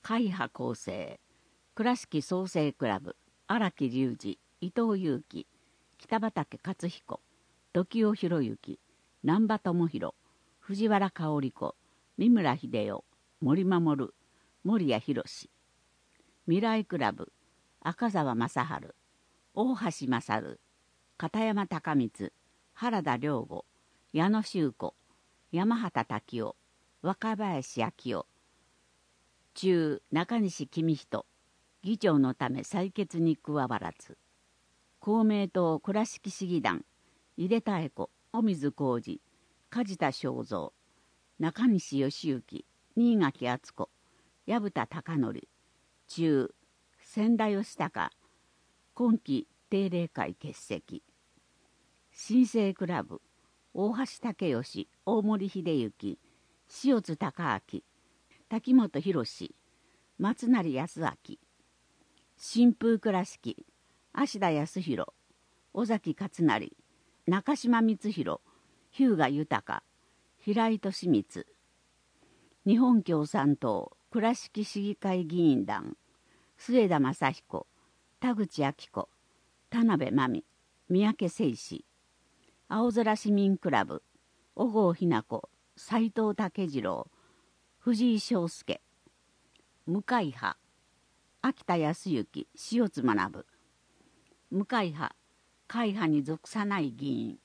会派構成、倉敷創生クラブ、荒木隆二、伊藤祐樹、北畠勝彦、時尾博之、難波智弘、藤原香織子、三村秀夫、森守、森谷博史。未来クラブ、赤澤正治、大橋勝、片山高光、原田良吾、矢野修子、山畑滝夫、若林明夫、中中西公人、議長のため採決に加わらず。公明党倉敷市議団、井出妙子、尾水浩二、梶田正三、中西義行、新垣敦子、薮田貴則、中千田義孝、今期定例会欠席。新生クラブ、大橋武義、大森秀之、塩津隆明、滝本博、松成康明。新風倉敷、芦田康弘、尾崎勝成、中島光弘、日向豊、平井利光。日本共産党倉敷市議会議員団、末田正彦、田口明子、田辺真美、三宅誠司。青空市民クラブ、小郷日奈子、斉藤武次郎、藤井翔介。無会派、秋田康之、塩津学。無会派、会派に属さない議員、